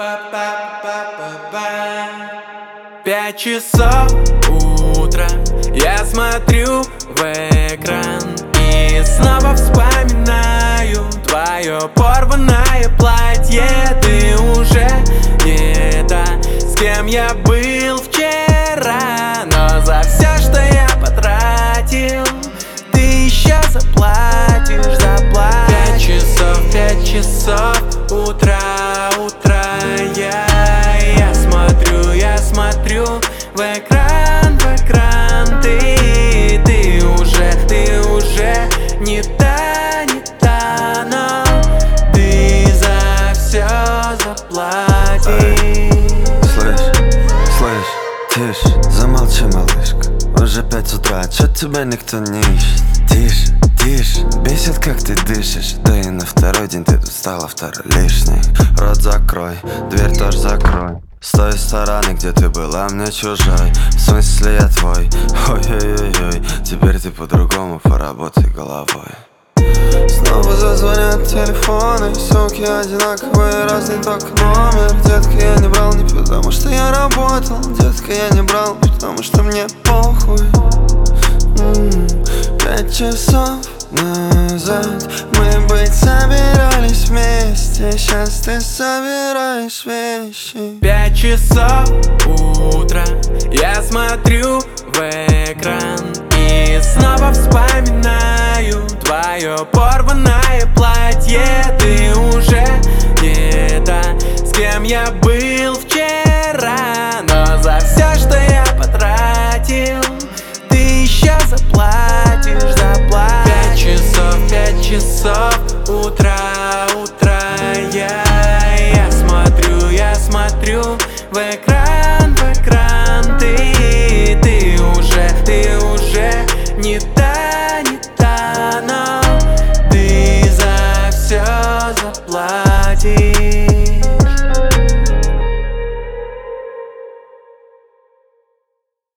5 часов утра, я смотрю в экран и снова вспоминаю твое порванное платье. Ты уже не та, с кем я был вчера, но за все, что я потратил, ты еще заплатишь, заплатишь. 5 часов утра, я смотрю в экран, ты уже не та, но ты за все заплатишь. Слышь, тише, замолчи, малышка. Уже 5 утра, чё тебя никто не ищет? Тише, бесит, как ты дышишь. Да и на второй день ты тут стала второй лишний. Рот закрой, дверь тоже закрой. С той стороны, где ты была мне чужой. В смысле я твой, ой-ой-ой-ой. Теперь ты по-другому, поработай головой. Снова зазвонят телефоны, суки одинаковые, разный только номер. Детка, я не брал не потому, что я работал. Детка, я не брал, потому что мне похуй. 5 часов назад мы быть собирались вместе. Сейчас ты собираешь вещи. 5 часов утра, я смотрю в экран и снова вспоминаю твое порванное платье. Ты уже не та, с кем я был вчера, но за все, что я потратил, ты еще заплатишь, заплатишь. 5 часов утра, я смотрю в экран.